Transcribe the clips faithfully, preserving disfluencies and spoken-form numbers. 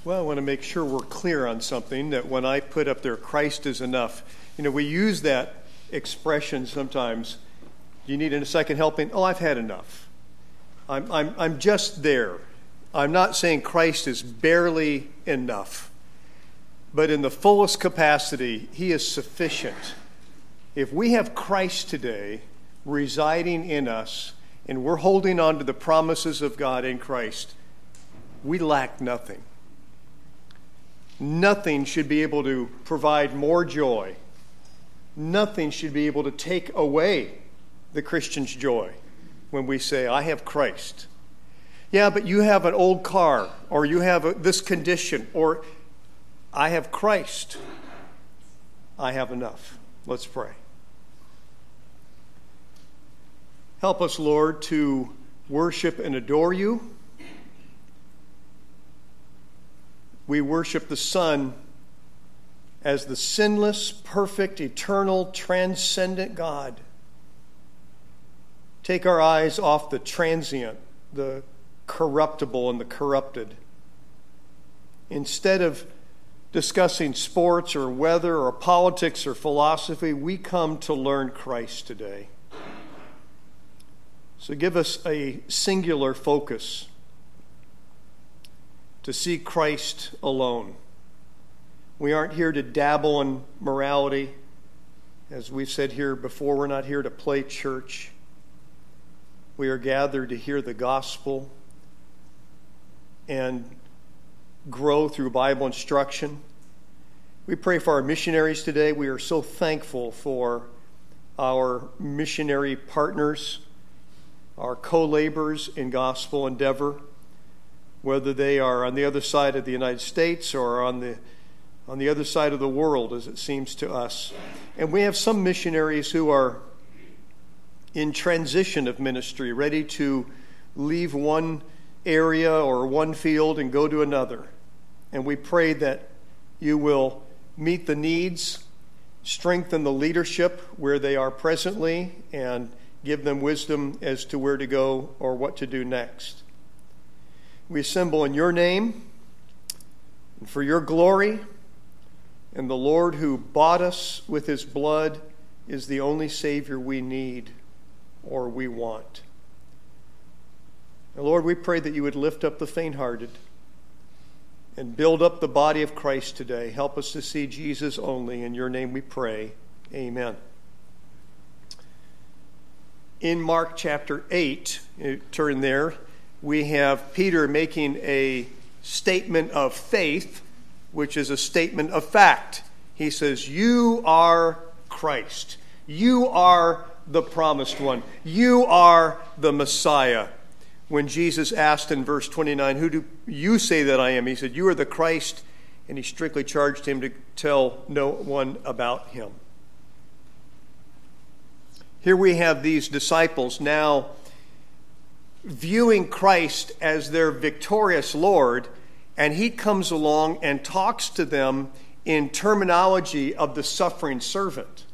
Well, I want to make sure we're clear on something, that when I put up there, Christ is enough, you know, we use that expression sometimes. Do you need a second helping? Oh, I've had enough. I'm, I'm, I'm just there. I'm not saying Christ is barely enough, but in the fullest capacity, he is sufficient. If we have Christ today residing in us, and we're holding on to the promises of God in Christ, we lack nothing. Nothing should be able to provide more joy. Nothing should be able to take away the Christian's joy when we say, I have Christ. Yeah, but you have an old car, or you have a, this condition, or I have Christ. I have enough. Let's pray. Help us, Lord, to worship and adore you. We worship the Son as the sinless, perfect, eternal, transcendent God. Take our eyes off the transient, the corruptible, and the corrupted. Instead of discussing sports or weather or politics or philosophy, we come to learn Christ today. So give us a singular focus to see Christ alone. We aren't here to dabble in morality. As we've said here before, we're not here to play church. We are gathered to hear the gospel and grow through Bible instruction. We pray for our missionaries today. We are so thankful for our missionary partners, our co-laborers in gospel endeavor, whether they are on the other side of the United States or on the on the other side of the world, as it seems to us. And we have some missionaries who are in transition of ministry, ready to leave one area or one field and go to another. And we pray that you will meet the needs, strengthen the leadership where they are presently, and give them wisdom as to where to go or what to do next. We assemble in your name and for your glory, and the Lord who bought us with his blood is the only Savior we need or we want. And Lord, we pray that you would lift up the faint-hearted and build up the body of Christ today. Help us to see Jesus only. In your name we pray. Amen. In Mark chapter eight, turn there, we have Peter making a statement of faith, which is a statement of fact. He says, you are Christ. You are the promised one. You are the Messiah. When Jesus asked in verse twenty-nine, who do you say that I am? He said, you are the Christ, and he strictly charged him to tell no one about him. Here we have these disciples now viewing Christ as their victorious Lord, and he comes along and talks to them in terminology of the suffering servant.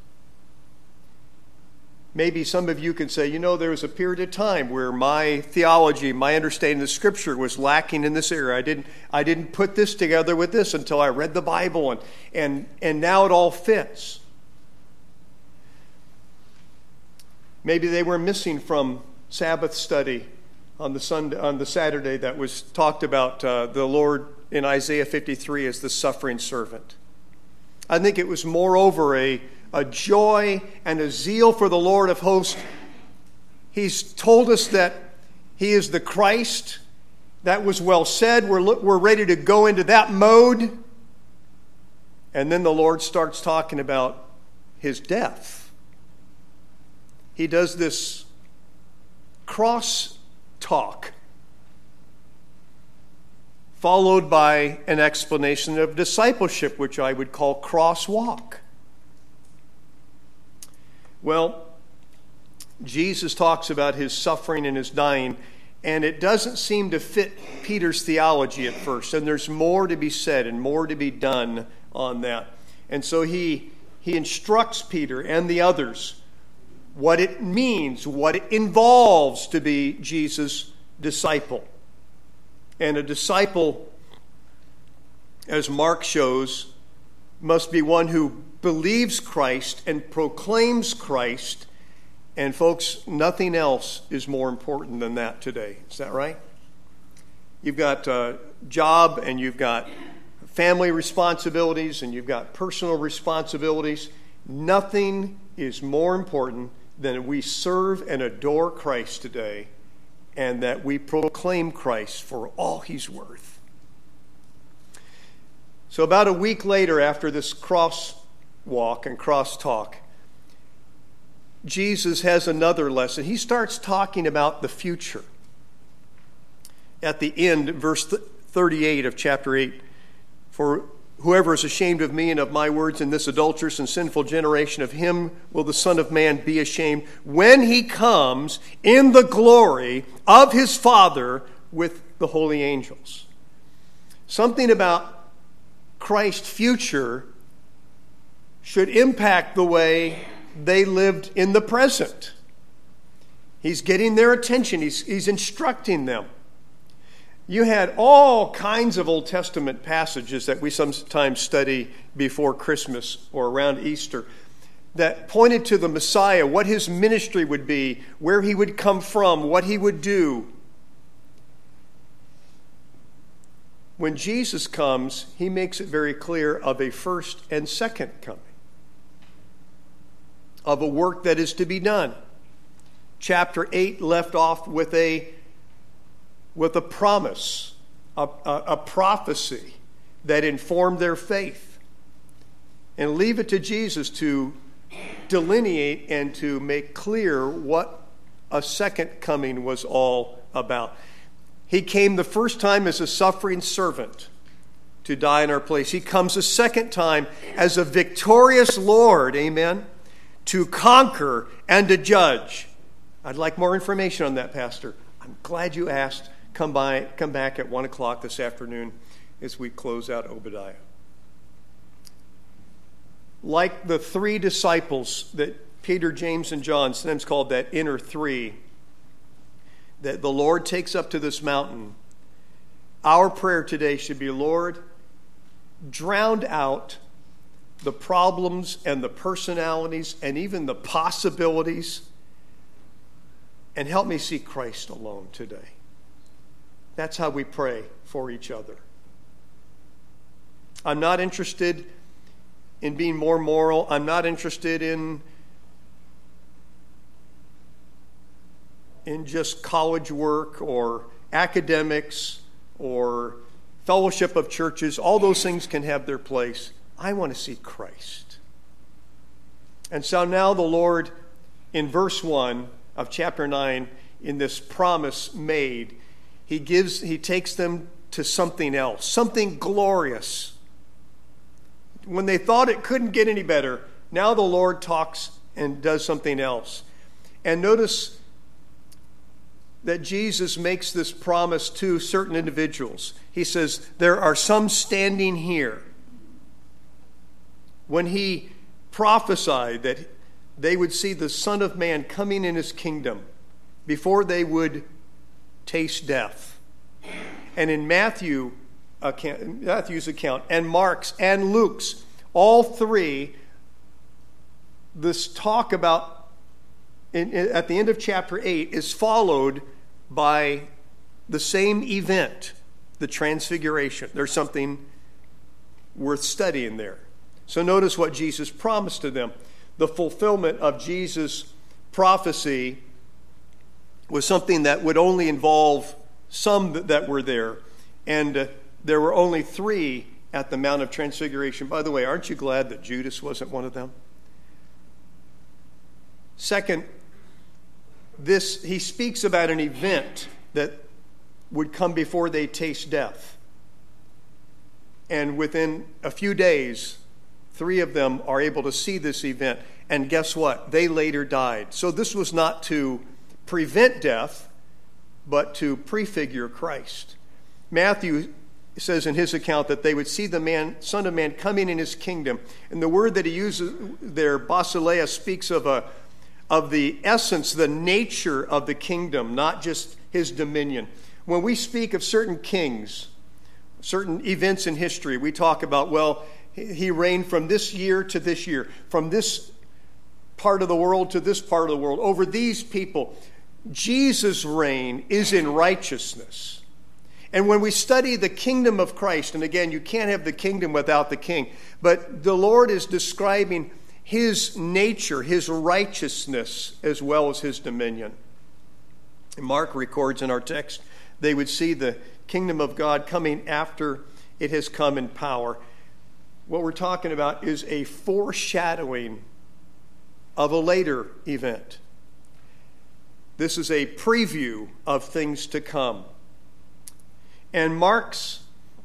Maybe some of you can say, you know, there was a period of time where my theology, my understanding of the Scripture was lacking in this area. I didn't, I didn't put this together with this until I read the Bible, and, and, and now it all fits. Maybe they were missing from Sabbath study on the Sunday, on the Saturday that was talked about uh, the Lord in Isaiah fifty-three as the suffering servant. I think it was moreover a, a joy and a zeal for the Lord of hosts. He's told us that he is the Christ. That was well said. We're, we're ready to go into that mode. And then the Lord starts talking about his death. He does this cross talk, followed by an explanation of discipleship, which I would call crosswalk. Well, Jesus talks about his suffering and his dying, and it doesn't seem to fit Peter's theology at first, and there's more to be said and more to be done on that. And so he, he instructs Peter and the others what it means, what it involves to be Jesus' disciple. And a disciple as Mark shows, must be one who believes Christ and proclaims Christ. And folks, nothing else is more important than that today. Is that right? You've got a job, and you've got family responsibilities, and you've got personal responsibilities. Nothing is more important than that we serve and adore Christ today, and that we proclaim Christ for all he's worth. So about a week later, after this crosswalk and crosstalk, Jesus has another lesson. He starts talking about the future. At the end, verse thirty-eight of chapter eight, for whoever is ashamed of me and of my words in this adulterous and sinful generation, of him will the Son of Man be ashamed when he comes in the glory of his Father with the holy angels. Something about Christ's future should impact the way they lived in the present. He's getting their attention. He's, he's instructing them. You had all kinds of Old Testament passages that we sometimes study before Christmas or around Easter that pointed to the Messiah, what his ministry would be, where he would come from, what he would do. When Jesus comes, he makes it very clear of a first and second coming, of a work that is to be done. Chapter eight left off with a with a promise, a, a, a prophecy that informed their faith. And leave it to Jesus to delineate and to make clear what a second coming was all about. He came the first time as a suffering servant to die in our place. He comes a second time as a victorious Lord, amen, to conquer and to judge. I'd like more information on that, Pastor. I'm glad you asked. Come by, come back at one o'clock this afternoon as we close out Obadiah. Like the three disciples that Peter, James, and John, sometimes called that inner three, that the Lord takes up to this mountain, our prayer today should be, Lord, drown out the problems and the personalities and even the possibilities, and help me see Christ alone today. That's how we pray for each other. I'm not interested in being more moral. I'm not interested in, in just college work or academics or fellowship of churches. All those things can have their place. I want to see Christ. And so now the Lord, in verse one of chapter nine, in this promise made, He gives, he takes them to something else, something glorious. When they thought it couldn't get any better, now the Lord talks and does something else. And notice that Jesus makes this promise to certain individuals. He says, there are some standing here. When he prophesied that they would see the Son of Man coming in his kingdom before they would taste death. And in Matthew, account, Matthew's account and Mark's and Luke's, all three, this talk about in, in, at the end of chapter eight is followed by the same event, the transfiguration. There's something worth studying there. So notice what Jesus promised to them. The fulfillment of Jesus' prophecy was something that would only involve some that were there. And uh, there were only three at the Mount of Transfiguration. By the way, aren't you glad that Judas wasn't one of them? Second, this he speaks about an event that would come before they taste death. And within a few days, three of them are able to see this event. And guess what? They later died. So this was not to prevent death, but to prefigure Christ. Matthew says in his account that they would see the man, Son of Man coming in his kingdom. And the word that he uses there, basileia, speaks of a of the essence, the nature of the kingdom, not just his dominion. When we speak of certain kings certain events in history. We talk about, well, he reigned from this year to this year, from this part of the world to this part of the world, over these people. Jesus' reign is in righteousness. And when we study the kingdom of Christ, and again, you can't have the kingdom without the king, but the Lord is describing his nature, his righteousness, as well as his dominion. And Mark records in our text, they would see the kingdom of God coming after it has come in power. What we're talking about is a foreshadowing of a later event. This is a preview of things to come. And Mark's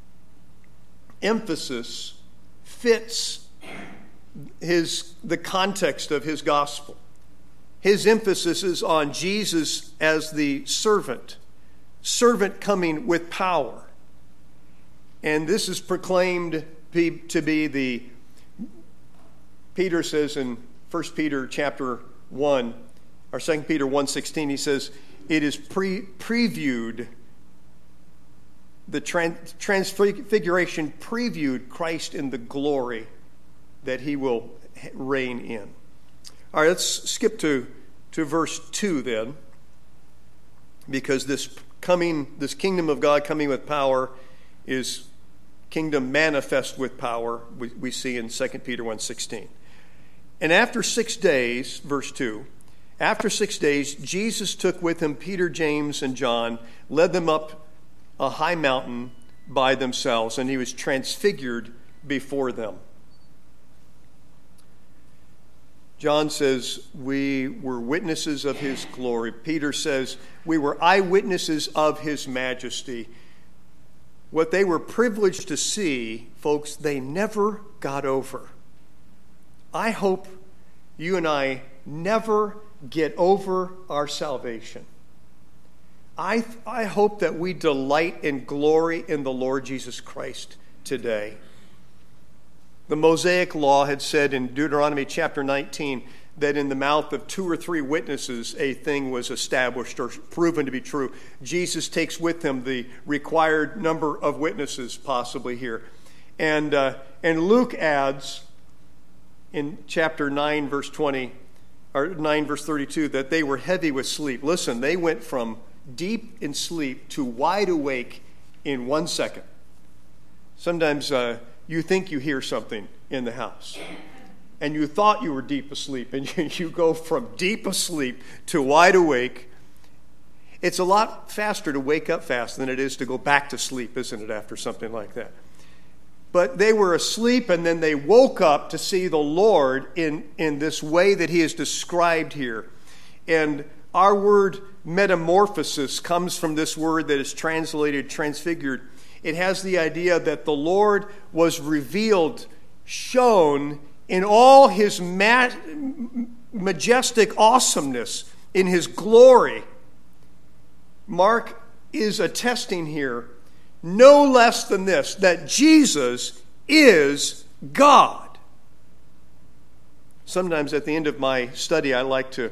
emphasis fits his the context of his gospel. His emphasis is on Jesus as the servant, servant coming with power. And this is proclaimed to be the, Peter says in First Peter chapter one, or Second Peter one sixteen, he says, it is pre previewed, the trans, transfiguration previewed Christ in the glory that he will reign in. All right, let's skip to, to verse two then, because this coming, this kingdom of God coming with power is kingdom manifest with power, we, we see in Second Peter one sixteen. And after six days, verse two, after six days, Jesus took with him Peter, James, and John, led them up a high mountain by themselves, and he was transfigured before them. John says, we were witnesses of his glory. Peter says, we were eyewitnesses of his majesty. What they were privileged to see, folks, they never got over. I hope you and I never get over our salvation. I, I hope that we delight and glory in the Lord Jesus Christ today. The Mosaic Law had said in Deuteronomy chapter nineteen that in the mouth of two or three witnesses a thing was established or proven to be true. Jesus takes with him the required number of witnesses possibly here. And, uh, and Luke adds in chapter nine, verse twenty, or nine, verse thirty-two, that they were heavy with sleep. Listen, they went from deep in sleep to wide awake in one second. Sometimes uh, you think you hear something in the house, and you thought you were deep asleep, and you, you go from deep asleep to wide awake. It's a lot faster to wake up fast than it is to go back to sleep, isn't it, after something like that? But they were asleep, and then they woke up to see the Lord in, in this way that he is described here. And our word metamorphosis comes from this word that is translated transfigured. It has the idea that the Lord was revealed, shown in all his ma- majestic awesomeness, in his glory. Mark is attesting here, no less than this, that Jesus is God. Sometimes at the end of my study, I like to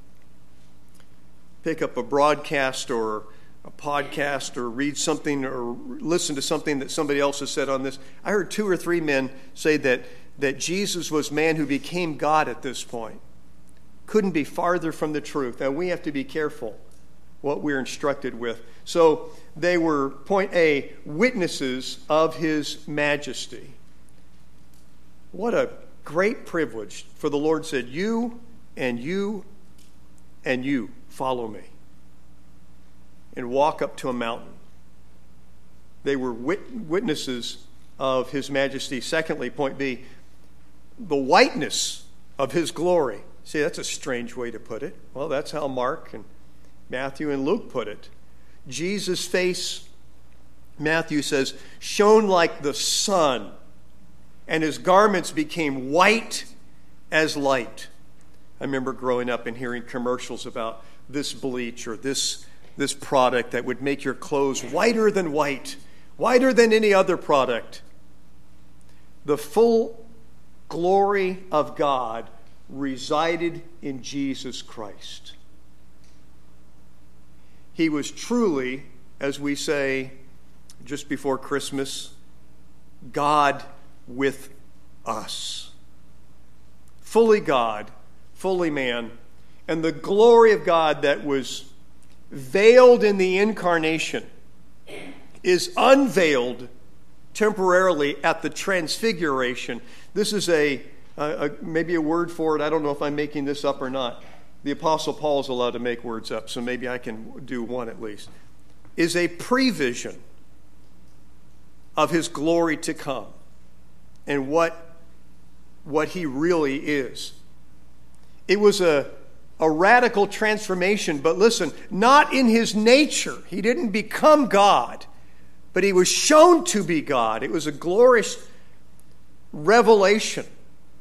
pick up a broadcast or a podcast or read something or listen to something that somebody else has said on this. I heard two or three men say that, that Jesus was man who became God at this point. Couldn't be farther from the truth. And we have to be careful what we're instructed with. So they were, point A, witnesses of his majesty. What a great privilege. For the Lord said, you and you and you follow me, and walk up to a mountain. They were wit- witnesses of his majesty. Secondly, point B, the whiteness of his glory. See, that's a strange way to put it. Well, that's how Mark and Matthew and Luke put it. Jesus' face, Matthew says, shone like the sun, and his garments became white as light. I remember growing up and hearing commercials about this bleach or this, this product that would make your clothes whiter than white, whiter than any other product. The full glory of God resided in Jesus Christ. He was truly, as we say just before Christmas, God with us. Fully God, fully man. And the glory of God that was veiled in the incarnation is unveiled temporarily at the transfiguration. This is a, a, a maybe a word for it. I don't know if I'm making this up or not. The Apostle Paul is allowed to make words up, so maybe I can do one at least. Is a prevision of his glory to come and what, what he really is. It was a, a radical transformation, but listen, not in his nature. He didn't become God, but he was shown to be God. It was a glorious revelation,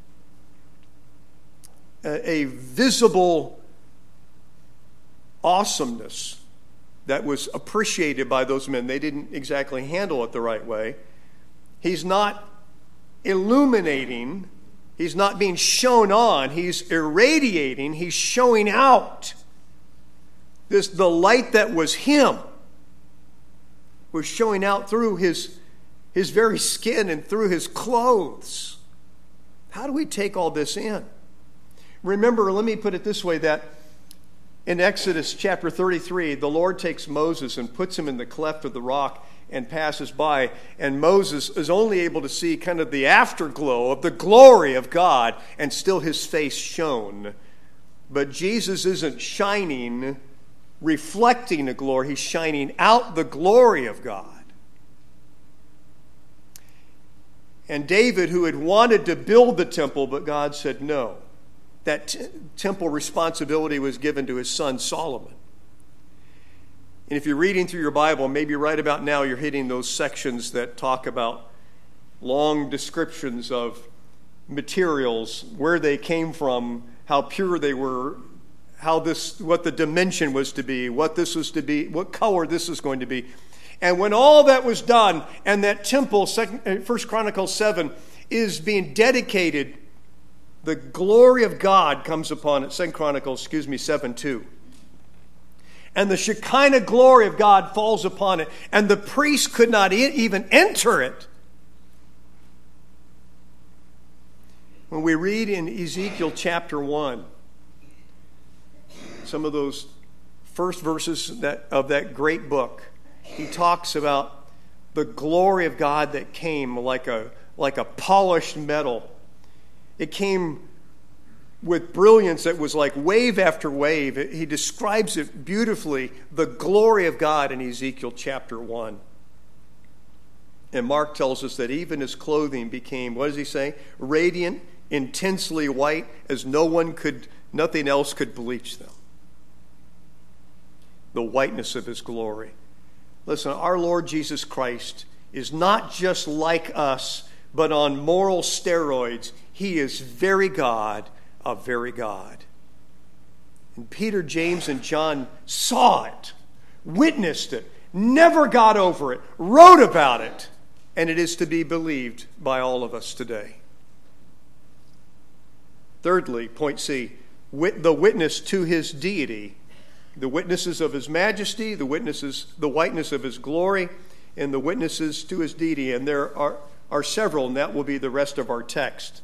a, a visible awesomeness that was appreciated by those men. They didn't exactly handle it the right way. He's not illuminating. He's not being shown on. He's irradiating. He's showing out. This, the light that was him was showing out through his, his very skin and through his clothes. How do we take all this in? Remember, let me put it this way, that in Exodus chapter thirty-three, the Lord takes Moses and puts him in the cleft of the rock and passes by, and Moses is only able to see kind of the afterglow of the glory of God, and still his face shone. But Jesus isn't shining, reflecting the glory. He's shining out the glory of God. And David, who had wanted to build the temple, but God said no. That t- temple responsibility was given to his son Solomon. And if you're reading through your Bible, maybe right about now you're hitting those sections that talk about long descriptions of materials, where they came from, how pure they were, how this, what the dimension was to be, what this was to be, what color this was going to be. And when all that was done, and that temple, second, First Chronicles seven, is being dedicated, the glory of God comes upon it. Second Chronicles, excuse me, seven two. And the Shekinah glory of God falls upon it, and the priest could not e- even enter it. When we read in Ezekiel chapter one, some of those first verses that, of that great book, he talks about the glory of God that came like a, like a polished metal. It came with brilliance that was like wave after wave. He describes it beautifully, the glory of God in Ezekiel chapter one. And Mark tells us that even his clothing became, what does he say? Radiant, intensely white, as no one could, nothing else could bleach them. The whiteness of his glory. Listen, our Lord Jesus Christ is not just like us, but on moral steroids. He is very God, a very God. And Peter, James, and John saw it, witnessed it, never got over it, wrote about it, and it is to be believed by all of us today. Thirdly, point C, wit- the witness to his deity, the witnesses of his majesty, the witnesses, the whiteness of his glory, and the witnesses to his deity. And there are, are several, and that will be the rest of our text.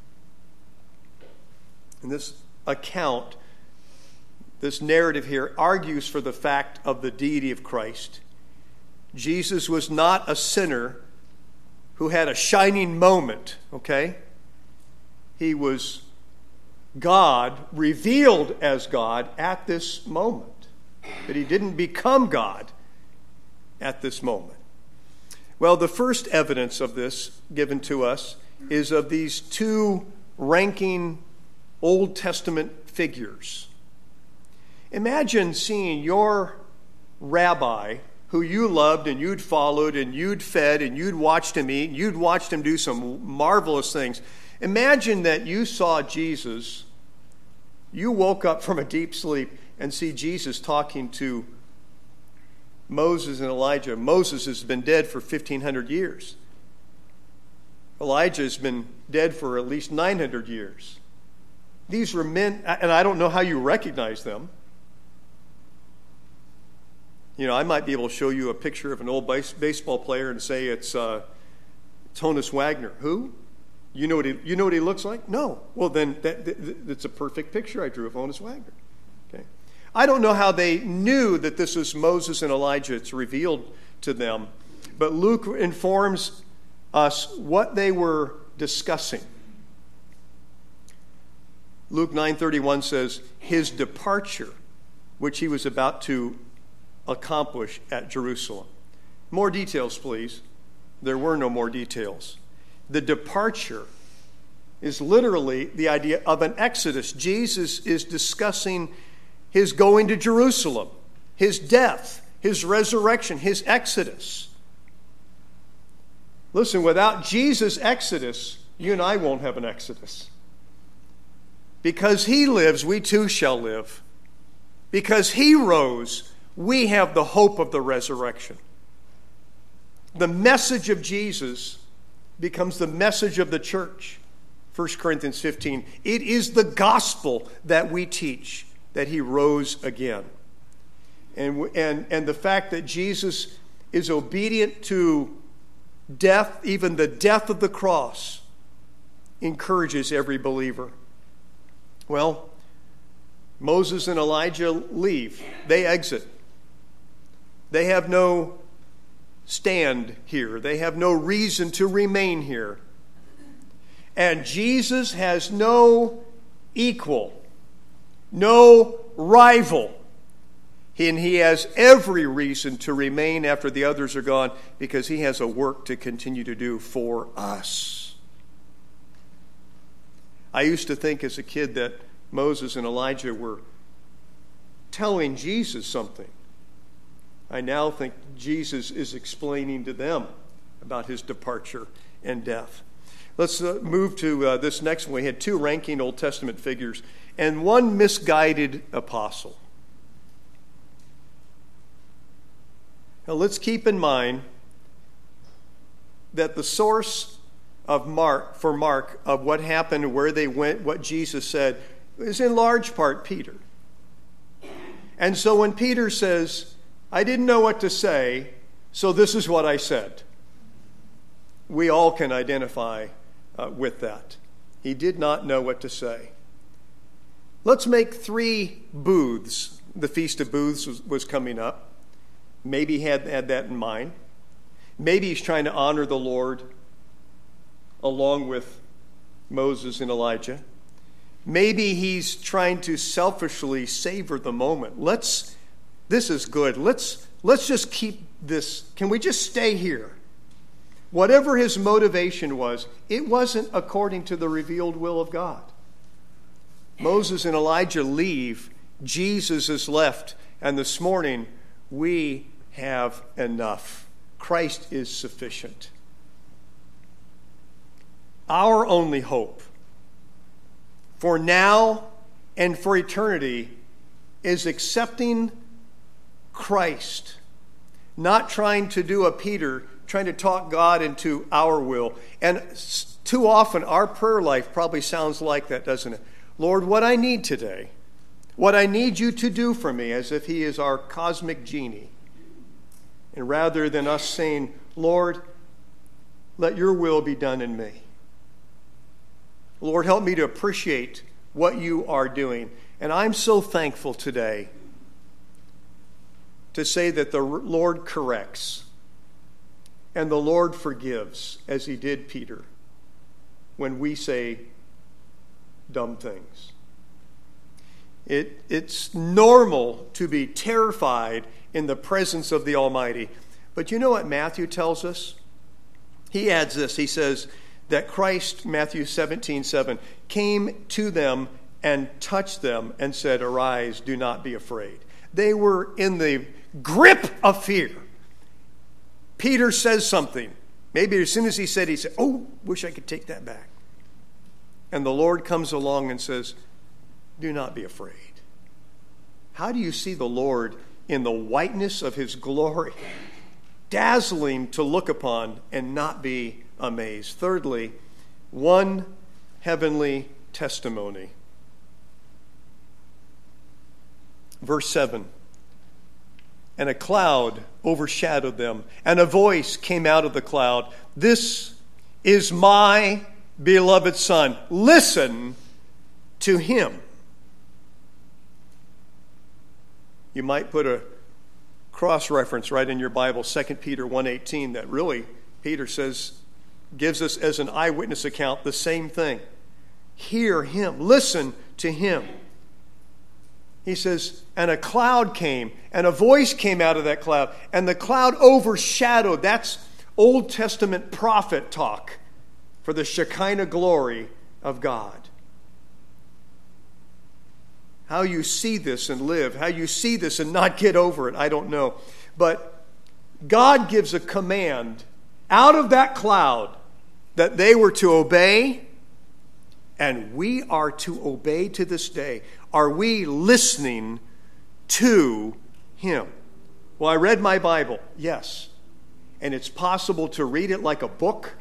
And this account, this narrative here, argues for the fact of the deity of Christ. Jesus was not a sinner who had a shining moment, okay? He was God, revealed as God at this moment. But he didn't become God at this moment. Well, the first evidence of this given to us is of these two ranking Old Testament figures. Imagine seeing your rabbi, who you loved and you'd followed and you'd fed and you'd watched him eat and you'd watched him do some marvelous things. Imagine that you saw Jesus, you woke up from a deep sleep and see Jesus talking to Moses and Elijah. Moses has been dead for fifteen hundred years. Elijah has been dead for at least nine hundred years. These were men, and I don't know how you recognize them. You know, I might be able to show you a picture of an old base, baseball player and say it's uh, Honus Wagner. Who? You know what he, you know what he looks like? No. Well, then that, that, that's a perfect picture I drew of Honus Wagner. Okay. I don't know how they knew that this was Moses and Elijah. It's revealed to them. But Luke informs us what they were discussing. Luke nine thirty-one says, his departure, which he was about to accomplish at Jerusalem. More details, please. There were no more details. The departure is literally the idea of an exodus. Jesus is discussing his going to Jerusalem, his death, his resurrection, his exodus. Listen, without Jesus' exodus, you and I won't have an exodus. Because he lives, we too shall live. Because he rose, we have the hope of the resurrection. The message of Jesus becomes the message of the church. First Corinthians fifteen. It is the gospel that we teach, that he rose again. And, and, and the fact that Jesus is obedient to death, even the death of the cross, encourages every believer. Well, Moses and Elijah leave. They exit. They have no stand here. They have no reason to remain here. And Jesus has no equal, no rival. And he has every reason to remain after the others are gone because he has a work to continue to do for us. I used to think as a kid that Moses and Elijah were telling Jesus something. I now think Jesus is explaining to them about his departure and death. Let's uh, move to uh, this next one. We had two ranking Old Testament figures and one misguided apostle. Now let's keep in mind that the source of Mark for Mark of what happened, where they went, what Jesus said, is in large part Peter. And so when Peter says, I didn't know what to say, so this is what I said, we all can identify uh, with that. He did not know what to say. Let's make three booths. The Feast of Booths was, was coming up. Maybe he had, had that in mind. Maybe he's trying to honor the Lord along with Moses and Elijah. Maybe he's trying to selfishly savor the moment. Let's, this is good. Let's, let's just keep this. Can we just stay here? Whatever his motivation was, it wasn't according to the revealed will of God. Moses and Elijah leave. Jesus is left. And this morning, we have enough. Christ is sufficient. Our only hope for now and for eternity is accepting Christ, not trying to do a Peter, trying to talk God into our will. And too often our prayer life probably sounds like that, doesn't it? Lord, what I need today, what I need you to do for me, as if he is our cosmic genie. And rather than us saying, Lord, let your will be done in me. Lord, help me to appreciate what you are doing. And I'm so thankful today to say that the Lord corrects and the Lord forgives, as he did Peter, when we say dumb things. It, it's normal to be terrified in the presence of the Almighty. But you know what Matthew tells us? He adds this. He says that Christ, Matthew seventeen seven, came to them and touched them and said, arise, do not be afraid. They were in the grip of fear. Peter says something. Maybe as soon as he said, he said, oh, wish I could take that back. And the Lord comes along and says, do not be afraid. How do you see the Lord in the whiteness of his glory, dazzling to look upon and not be amazed? Thirdly, one heavenly testimony. Verse seven. and a cloud overshadowed them, and a voice came out of the cloud. This is my beloved Son. Listen to him. You might put a cross-reference right in your Bible, Second Peter one eighteen, that really, Peter says, gives us as an eyewitness account the same thing. Hear him. Listen to him. He says, and a cloud came, and a voice came out of that cloud, and the cloud overshadowed. That's Old Testament prophet talk for the Shekinah glory of God. How you see this and live, how you see this and not get over it, I don't know. But God gives a command out of that cloud that they were to obey, and we are to obey to this day. Are we listening to him? Well, I read my Bible, yes. And it's possible to read it like a book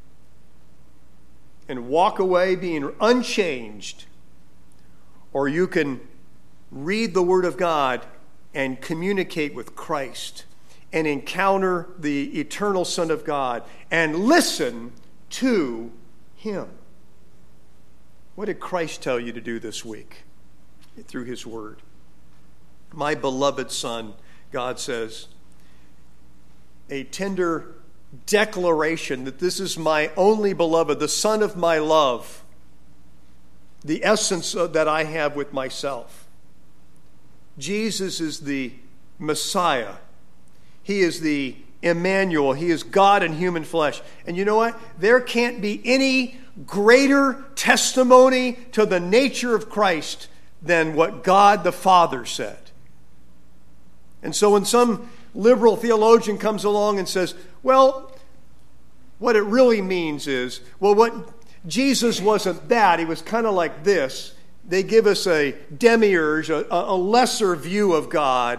and walk away being unchanged. Or you can read the Word of God and communicate with Christ and encounter the eternal Son of God and listen to him. What did Christ tell you to do this week through his Word? My beloved Son, God says, a tender declaration that this is my only beloved, the Son of my love, the essence that I have with myself. Jesus is the Messiah. He is the Emmanuel. He is God in human flesh. And you know what? There can't be any greater testimony to the nature of Christ than what God the Father said. And so when some liberal theologian comes along and says, well, what it really means is, well, what Jesus wasn't that. He was kind of like this. They give us a demiurge, a, a lesser view of God.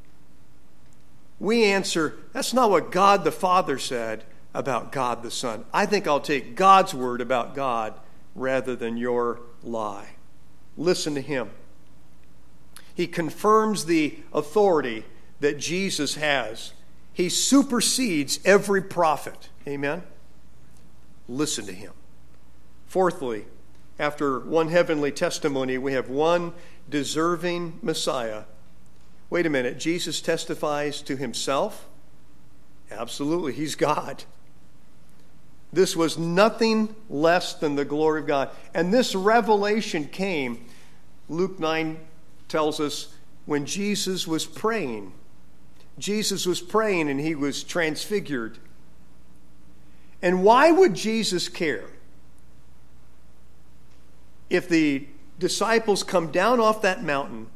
We answer, that's not what God the Father said about God the Son. I think I'll take God's word about God rather than your lie. Listen to him. He confirms the authority that Jesus has. He supersedes every prophet. Amen? Listen to him. Fourthly, after one heavenly testimony, we have one deserving Messiah. Wait a minute, Jesus testifies to himself? Absolutely, he's God. This was nothing less than the glory of God. And this revelation came, Luke nine tells us, when Jesus was praying. Jesus was praying and he was transfigured. And why would Jesus care if the disciples come down off that mountain?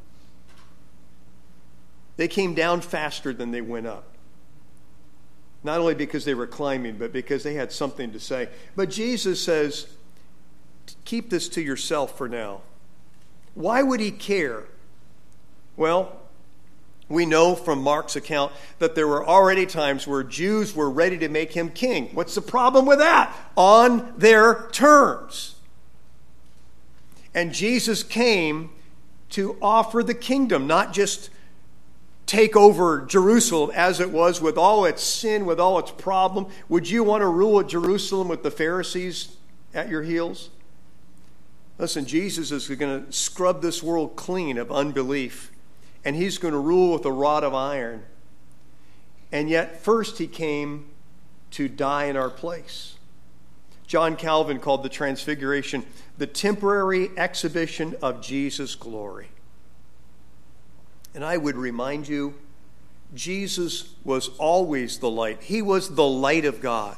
They came down faster than they went up. Not only because they were climbing, but because they had something to say. But Jesus says, keep this to yourself for now. Why would he care? Well, we know from Mark's account that there were already times where Jews were ready to make him king. What's the problem with that? On their terms. And Jesus came to offer the kingdom, not just take over Jerusalem as it was with all its sin, with all its problem. Would you want to rule at Jerusalem with the Pharisees at your heels? Listen, Jesus is going to scrub this world clean of unbelief, and he's going to rule with a rod of iron. And yet, first he came to die in our place. John Calvin called the Transfiguration the temporary exhibition of Jesus' glory. And I would remind you, Jesus was always the light. He was the light of God.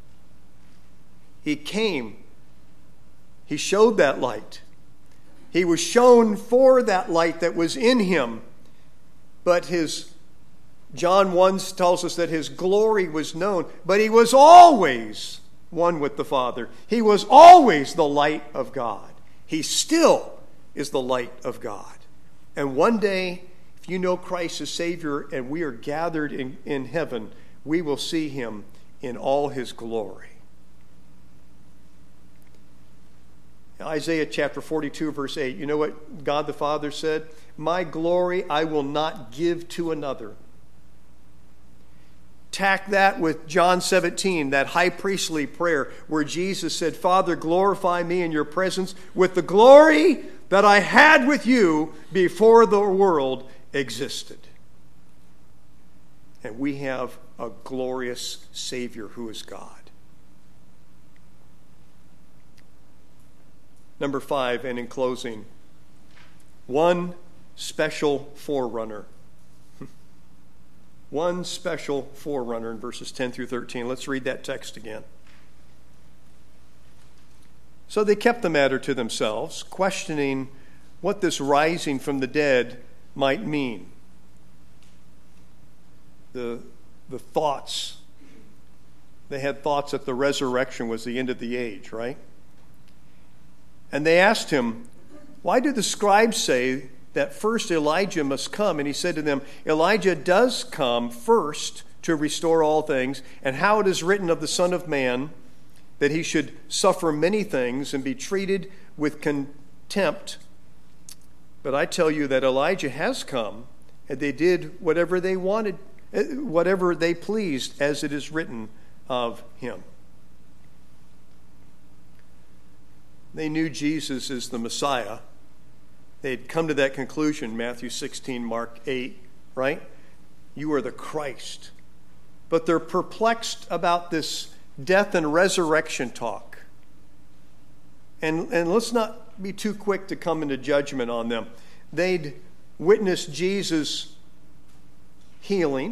He came. He showed that light. He was shown for that light that was in him. But his, John one tells us that his glory was known. But he was always one with the Father. He was always the light of God. He still is the light of God. And one day, if you know Christ as Savior and we are gathered in, in heaven, we will see him in all his glory. Isaiah chapter forty-two, verse eight. You know what God the Father said? My glory I will not give to another, tack that with John seventeen, that high priestly prayer where Jesus said, Father, glorify me in your presence with the glory that I had with you before the world existed. And we have a glorious Savior who is God. Number five, and in closing, one special forerunner. One special forerunner in verses ten through thirteen. Let's read that text again. So they kept the matter to themselves, questioning what this rising from the dead might mean. The, the thoughts, they had thoughts that the resurrection was the end of the age, right? And they asked him, why do the scribes say that first Elijah must come? And he said to them, Elijah does come first to restore all things, and how it is written of the Son of Man that he should suffer many things and be treated with contempt. But I tell you that Elijah has come, and they did whatever they wanted, whatever they pleased, as it is written of him. They knew Jesus is the Messiah. They had come to that conclusion, Matthew sixteen, Mark eight, right? You are the Christ. But they're perplexed about this death and resurrection talk. And, and let's not be too quick to come into judgment on them. They'd witnessed Jesus healing,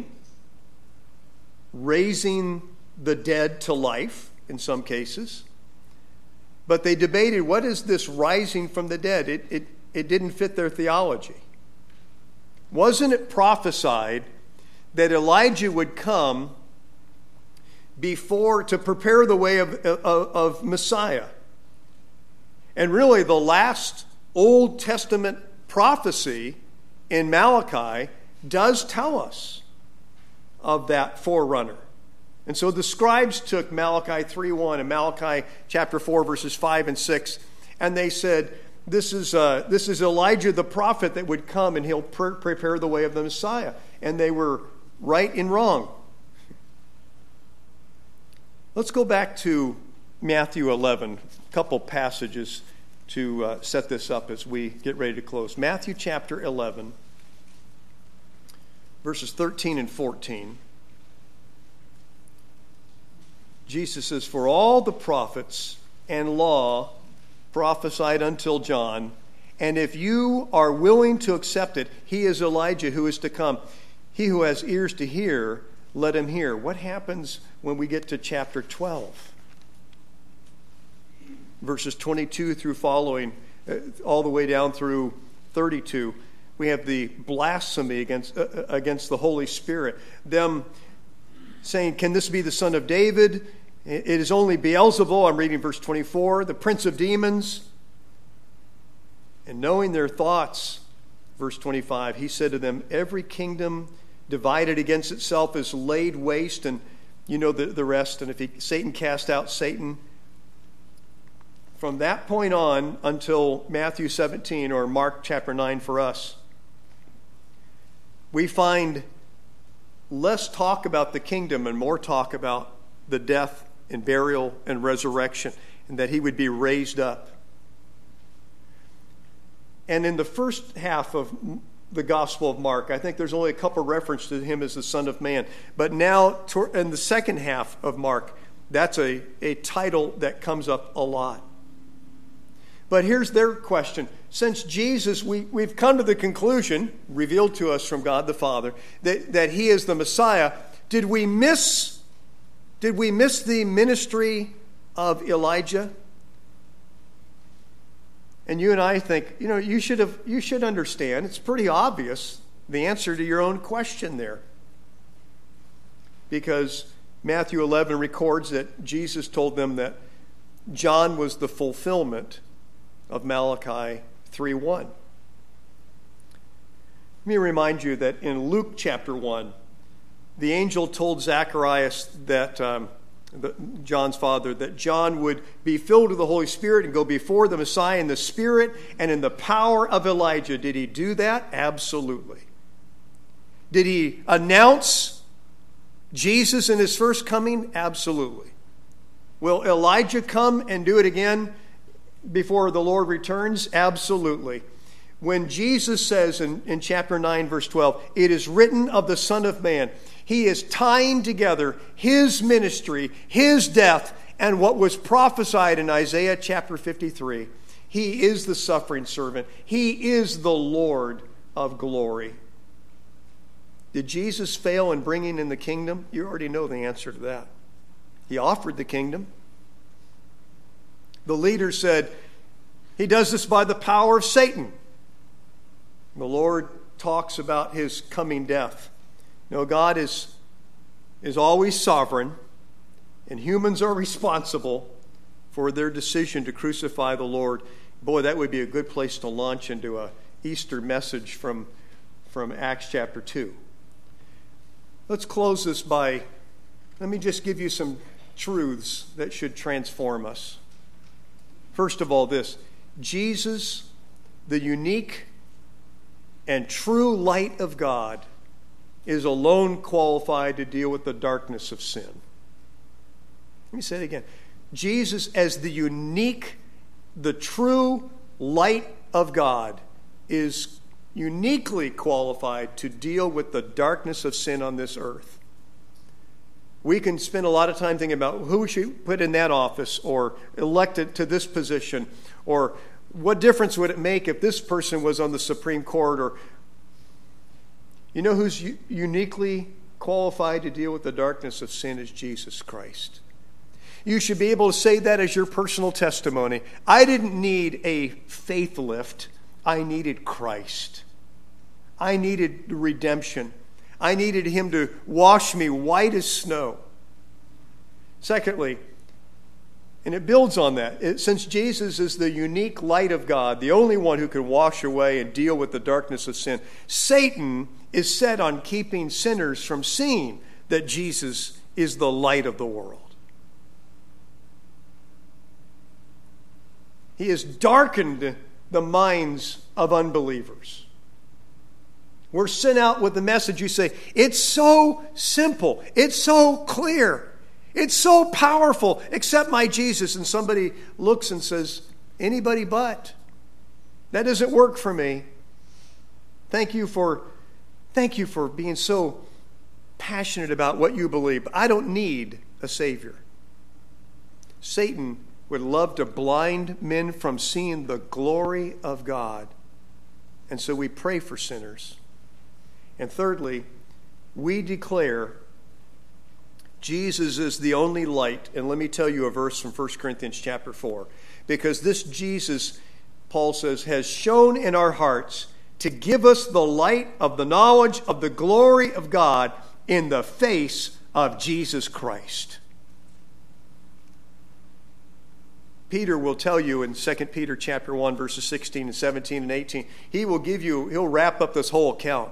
raising the dead to life in some cases. But they debated, what is this rising from the dead? It, it, it didn't fit their theology. Wasn't it prophesied that Elijah would come before to prepare the way of, of, of Messiah? And really the last Old Testament prophecy in Malachi does tell us of that forerunner. And so the scribes took Malachi three one and Malachi chapter four, verses five and six, and they said, this is, uh, this is Elijah the prophet that would come, and he'll pre- prepare the way of the Messiah. And they were right and wrong. Let's go back to Matthew eleven, a couple passages to uh, set this up as we get ready to close. Matthew chapter eleven, verses thirteen and fourteen. Jesus says, for all the prophets and law prophesied until John, and if you are willing to accept it, he is Elijah who is to come. He who has ears to hear, let him hear. What happens when we get to chapter twelve? Verses twenty-two through following, uh, all the way down through thirty-two, we have the blasphemy against, uh, against the Holy Spirit. Them saying, can this be the son of David? It is only Beelzebul, I'm reading verse twenty-four, the prince of demons. And knowing their thoughts, verse twenty-five, he said to them, every kingdom divided against itself is laid waste, and you know the, the rest. And if he, Satan cast out Satan, from that point on until Matthew seventeen or Mark chapter nine for us, we find less talk about the kingdom and more talk about the death and burial and resurrection, and that he would be raised up. And in the first half of the Gospel of Mark, I think there's only a couple references to him as the Son of Man. But now, in the second half of Mark, that's a, a title that comes up a lot. But here's their question. Since Jesus, we, we've come to the conclusion, revealed to us from God the Father, that, that he is the Messiah, did we miss, did we miss the ministry of Elijah? And you and I think, you know, you should have, you should understand, it's pretty obvious, the answer to your own question there. Because Matthew eleven records that Jesus told them that John was the fulfillment of Malachi three one. Let me remind you that in Luke chapter one, the angel told Zacharias, that um, the, John's father, that John would be filled with the Holy Spirit and go before the Messiah in the Spirit and in the power of Elijah. Did he do that? Absolutely. Did he announce Jesus in his first coming? Absolutely. Will Elijah come and do it again before the Lord returns? Absolutely. When Jesus says in, in chapter nine, verse twelve, it is written of the Son of Man, he is tying together his ministry, his death, and what was prophesied in Isaiah chapter fifty-three. He is the suffering servant. He is the Lord of glory. Did Jesus fail in bringing in the kingdom? You already know the answer to that. He offered the kingdom. The leader said, he does this by the power of Satan. The Lord talks about his coming death. No, God is, is always sovereign, and humans are responsible for their decision to crucify the Lord. Boy, that would be a good place to launch into an Easter message from, from Acts chapter two. Let's close this by, let me just give you some truths that should transform us. First of all, this, Jesus, the unique and true light of God, is alone qualified to deal with the darkness of sin. Let me say it again. Jesus, as the unique, the true light of God, is uniquely qualified to deal with the darkness of sin on this earth. We can spend a lot of time thinking about who we should put in that office or elected to this position, or what difference would it make if this person was on the Supreme Court, or you know who's u- uniquely qualified to deal with the darkness of sin is Jesus Christ. You should be able to say that as your personal testimony. I didn't need a faith lift. I needed Christ. I needed redemption. I needed him to wash me white as snow. Secondly, and it builds on that, it, since Jesus is the unique light of God, the only one who can wash away and deal with the darkness of sin, Satan is set on keeping sinners from seeing that Jesus is the light of the world. He has darkened the minds of unbelievers. We're sent out with the message. You say, it's so simple. It's so clear. It's so powerful. Accept my Jesus. And somebody looks and says, anybody but. That doesn't work for me. Thank you for, thank you for being so passionate about what you believe. But I don't need a Savior. Satan would love to blind men from seeing the glory of God. And so we pray for sinners. And thirdly, we declare Jesus is the only light. And let me tell you a verse from First Corinthians chapter four. Because this Jesus, Paul says, has shone in our hearts to give us the light of the knowledge of the glory of God in the face of Jesus Christ. Peter will tell you in Second Peter chapter one, verses sixteen and seventeen and eighteen, he will give you, he'll wrap up this whole account.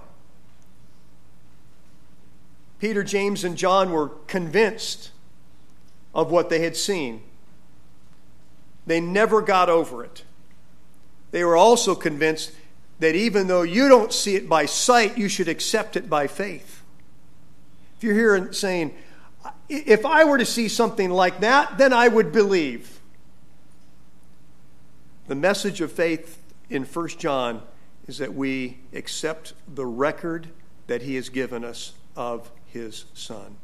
Peter, James, and John were convinced of what they had seen. They never got over it. They were also convinced that even though you don't see it by sight, you should accept it by faith. If you're here and saying, if I were to see something like that, then I would believe. The message of faith in First John is that we accept the record that he has given us of his Son.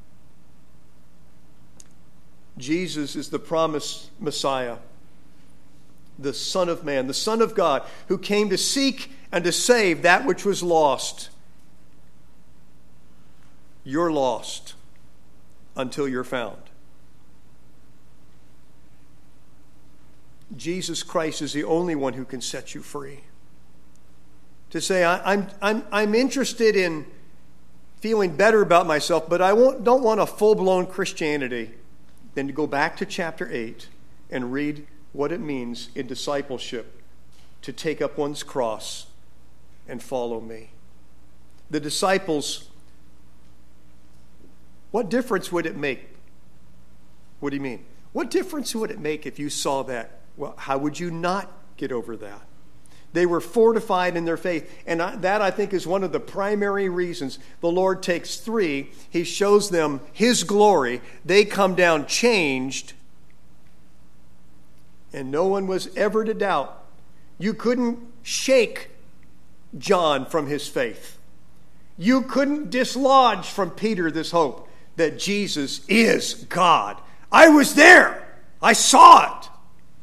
Jesus is the promised Messiah, the Son of Man, the Son of God, who came to seek and to save that which was lost. You're lost until you're found. Jesus Christ is the only one who can set you free. To say, I, I'm, I'm, I'm interested in feeling better about myself, but I won't, don't want a full-blown Christianity, then to go back to chapter eight and read what it means in discipleship to take up one's cross and follow me. The disciples, what difference would it make? What do you mean? What difference would it make if you saw that? Well, how would you not get over that? They were fortified in their faith. And I, that, I think, is one of the primary reasons the Lord takes three. He shows them his glory. They come down changed. And no one was ever to doubt. You couldn't shake John from his faith. You couldn't dislodge from Peter this hope that Jesus is God. I was there. I saw it.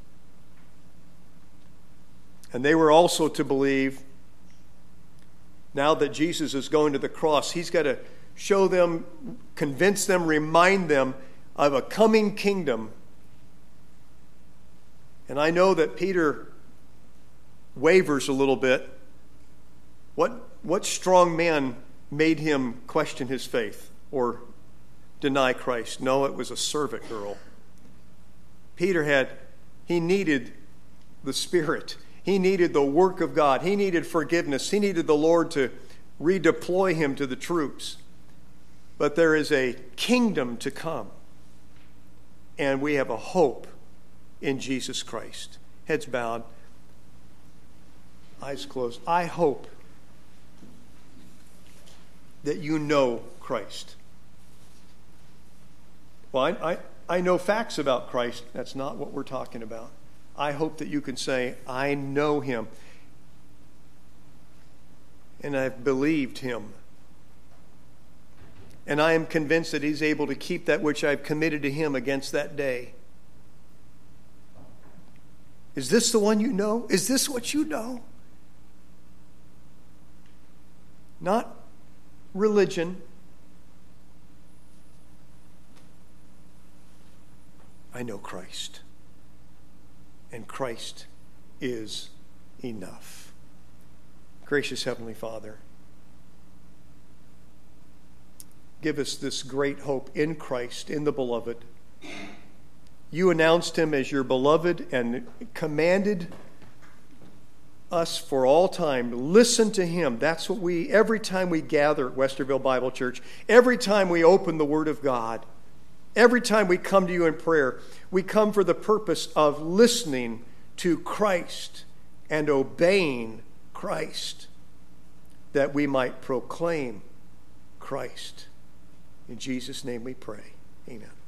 And they were also to believe, now that Jesus is going to the cross, he's got to show them, convince them, remind them of a coming kingdom. And I know that Peter wavers a little bit. What, what strong man made him question his faith or deny Christ? No, it was a servant girl. Peter had, he needed the Spirit. He needed the work of God. He needed forgiveness. He needed the Lord to redeploy him to the troops. But there is a kingdom to come. And we have a hope in Jesus Christ. Heads bowed, eyes closed. I hope that you know Christ. Well, I, I, I know facts about Christ. That's not what we're talking about. I hope that you can say, I know him. And I've believed him. And I am convinced that he's able to keep that which I've committed to him against that day. Is this the one you know? Is this what you know? Not religion. I know Christ. And Christ is enough. Gracious Heavenly Father, give us this great hope in Christ, in the Beloved. You announced him as your beloved and commanded us for all time. Listen to him. That's what we, every time we gather at Westerville Bible Church, every time we open the Word of God, every time we come to you in prayer, we come for the purpose of listening to Christ and obeying Christ, that we might proclaim Christ. In Jesus' name we pray. Amen.